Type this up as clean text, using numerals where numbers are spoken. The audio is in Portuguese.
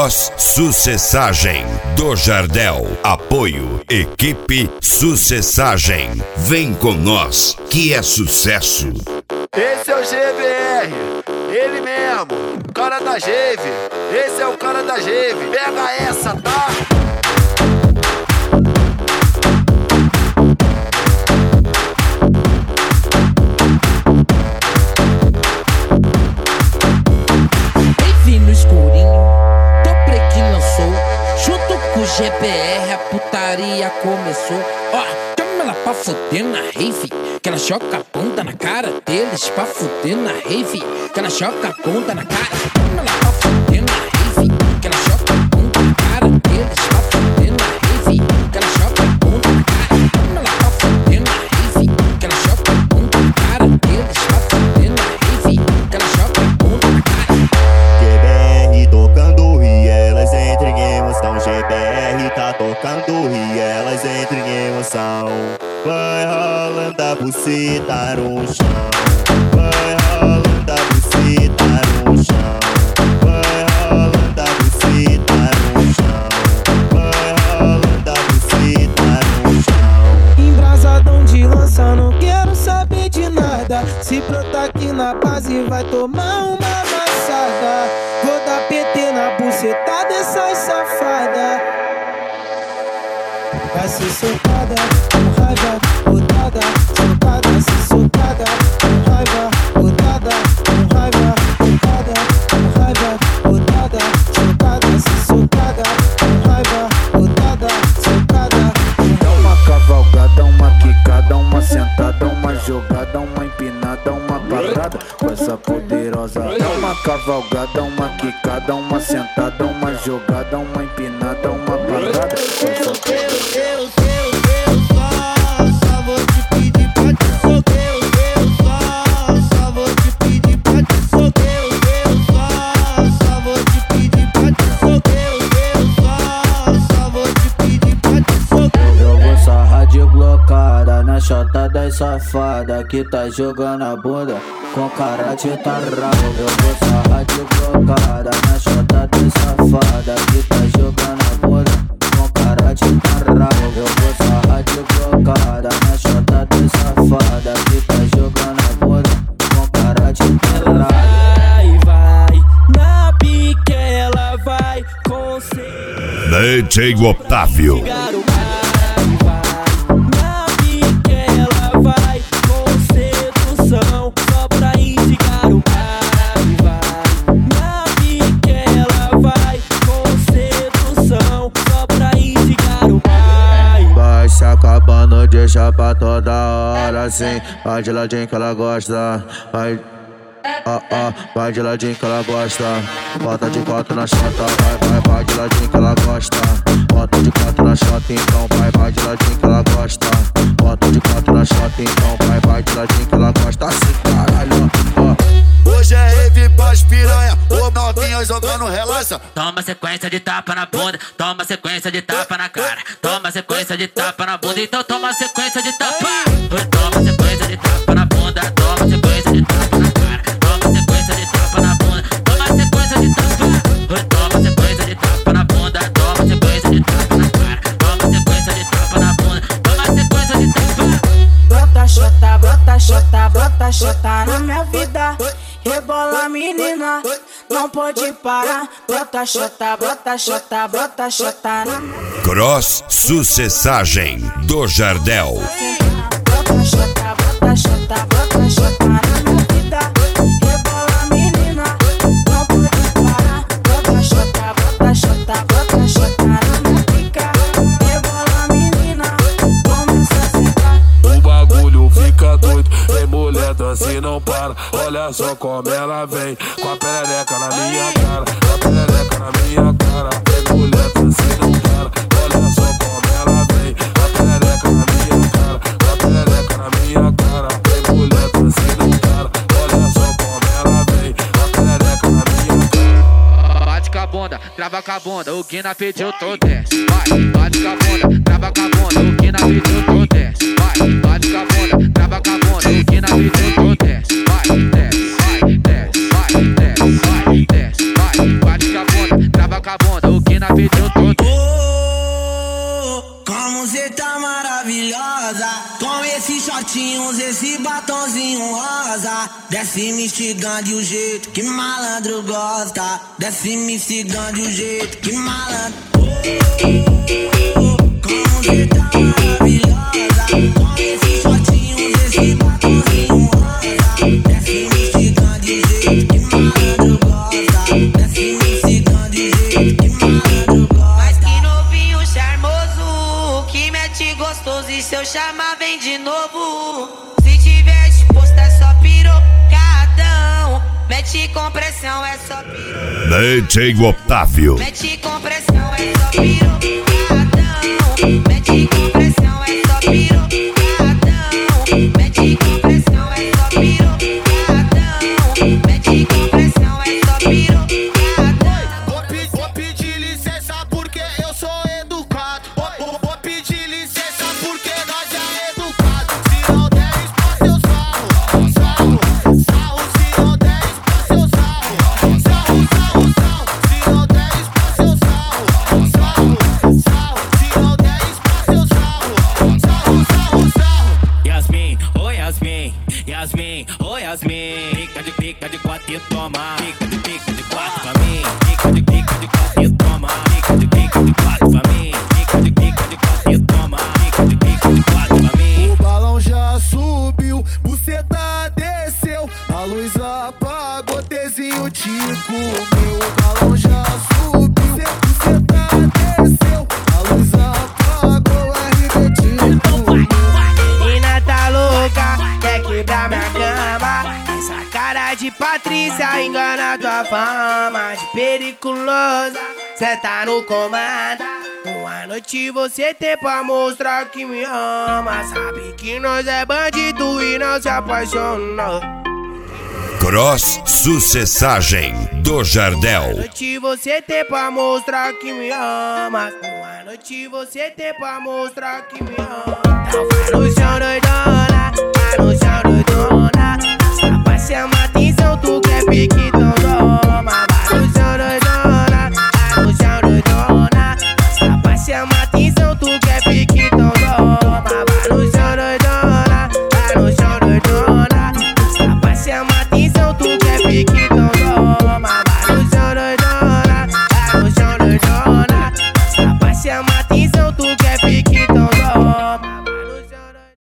Cross Sucessagem do Jardel. Apoio Equipe Sucessagem. Vem com nós, que é sucesso. Esse é o GBR, ele mesmo, o cara da Geve. Esse é o cara da Geve. Pega essa, tá? Enfim no escurinho, Toplay que lançou. Junto com o GBR a putaria começou. Ó, chama ela pra foder na rave, que ela choca a bunda na cara deles. Pra foder na rave, que ela choca a bunda na cara. Chama ela pra foder na rave, que ela choca a bunda na cara deles. Pra foder na rave, que ela choca a bunda na cara. Chama ela pra foder na rave, que ela choca a bunda na cara deles. Pra foder na rave, que ela choca a bunda na cara. GBR tocando e elas entram em emoção. GBR tá tocando e elas entram em emoção. Vai rolando a buceta no chão. Vai rolando a buceta no chão. Vai rolando a buceta no chão. Vai rolando a buceta no chão. Embrasadão de lança, não quero saber de nada. Se brotar aqui na base vai tomar uma amassada. Vou dar PT na buceta dessas safadas. Vai ser soltada, com raiva, botada, soltada, se soltada, com raiva, botada, com raiva, botada, com raiva, botada, soltada, se soltada, com raiva, botada, soltada. Dá uma cavalgada, uma quicada, uma sentada, uma jogada, uma empinada, uma parada com essa poderosa. Dá uma cavalgada, uma quicada, uma sentada, uma jogada, uma empinada, uma parada com essa poderosa. Na chota das safada que tá jogando a bunda com cara de tarado. Eu vou sarrar de blocada na chota das safada que tá jogando a bunda com cara de tarado. Eu vou sarrar de blocada na chota das safada que tá jogando a bunda com cara de tarado. Vai, na pique ela vai com DJ Otávio. vai com sedução, só pra instigar o vai. Na pique ela vai com sedução, só pra instigar o Vai se acabando, deixa pra toda hora assim. Vai de ladinho que ela gosta. Vai, vai de ladinho que ela gosta. Bota de quatro na chota, vai de ladinho que ela gosta. Bota de quatro na chota, então vai de ladinho que ela gosta. Bota de quatro na chota, então vai de ladinho que ela gosta. Assim, caralho, ó. Hoje é rave pras piranha, ô novinha jogando relaxa. Toma sequência de tapa na bunda, toma sequência de tapa na cara. Toma sequência de tapa na bunda, então toma sequência de tapa. Toma sequência de tapa na bunda, toma sequência de tapa na cara. Toma sequência de tapa na bunda, toma sequência de tapa. Toma sequência de tapa na bunda, toma sequência de tapa na cara. Toma sequência de tapa na bunda, toma sequência de tapa. Brota chota, brota chota, brota chota na minha vida. Rebola menina, não pode parar. Brota chota, brota chota, brota chota na Cross Sucessagem do Jardel. brota chota, brota chota, brota chota na minha vida. Rebola menina, não pode parar. Brota chota, brota chota, brota chota na minha pica. Rebola menina, começa a sentar. O bagulho fica doido, vem mulher dança e não para. Olha só como ela vem, com a perereca na minha cara. Com a perereca na minha cara. Vem mulher dança e não para. Olha só como ela vem, com a perereca na minha cara. Com a perereca na minha cara. Vem mulher dança e não para. Olha só como ela vem, com a perereca na minha cara. Bate com a bunda, trava com a bunda, o Guina pediu, tu desce. Vai, bate com a bunda, trava com a bunda, o Guina pediu, tu desce. Vai, bate com a bunda, trava com a bunda, o Guina pediu, tu desce. Vai, desce, vai, desce, vai, desce, vai, desce, vai, bate com a bunda, trava com a bunda. maravilhosa, com esses shortinhos, esse batonzinho rosa. Desce me instigando o jeito que malandro gosta. Desce me instigando o jeito que malandro. Como você tá maravilhosa, com esses shortinhos, esse batonzinho rosa. Desce me instigando o jeito que malandro gosta. Desce me instigando o jeito que malandro gosta. Mas que novinho charmoso, que mete gostoso, e se eu chamar vem de novo. Se tiver disposto é só pirocadão. Mete com pressão é só pirocadão. DJ Otávio. Mete com pressão é só pirocadão. Mete com pressão é só pirocadão. Mete com pressão é só pirocadão. Mete com pressão é só pirocadão. Vou pedir licença porque eu sou educado. Vou pedir licença porque nós é educado. Se não der espaço eu sarro, sarro, sarro. Se não der espaço eu sarro, sarro, sarro, sarro. Se não der espaço eu sarro, sarro, sarro. Se não der espaço eu sarro, sarro, sarro, sarro. Yasmin, oh Yasmin, Yasmin, oh Yasmin. Fica de quatro e toma. Fica de quatro pra mim. Fica de quatro e toma. Fica de quatro pra mim. Fica de quatro e toma. Fica de quatro pra mim. O balão já subiu, buceta desceu, a luz apagou, Tezinho Tico. Meu balão já subiu, buceta desceu, a luz apagou, RB Tico. Menina tá louca, quer quebrar minha cama. Essa cara de Patrícia engana tua fama. De periculosa, cê tá no comando. Uma noite você tem pra mostrar que me ama. Sabe que nós é bandido e não se apaixona. Cross Sucessagem do Jardel. Uma noite você tem pra mostrar que me ama. Uma noite você tem pra mostrar que me ama. Então vai no chão doidona, vai no chão doidona. Essa vai chamar atenção, tu quer pique